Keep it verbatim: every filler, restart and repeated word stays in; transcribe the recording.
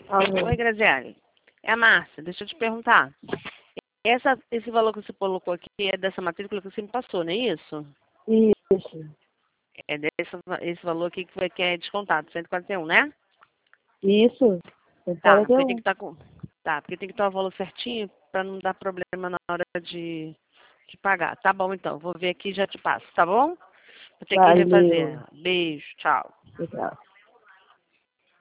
Alô. Oi, Graziele. É a Márcia, deixa eu te perguntar. Essa, esse valor que você colocou aqui é dessa matrícula que você me passou, não é isso? Isso. É desse esse valor aqui que, foi, que é descontado, cento e quarenta e um, né? Isso. Tá, porque tem um. que estar com. Tá, porque tem que estar o valor certinho para não dar problema na hora de, de pagar. Tá bom, então. Vou ver aqui e já te passo, tá bom? Vou ter que Valeu. refazer. Beijo, tchau. Legal.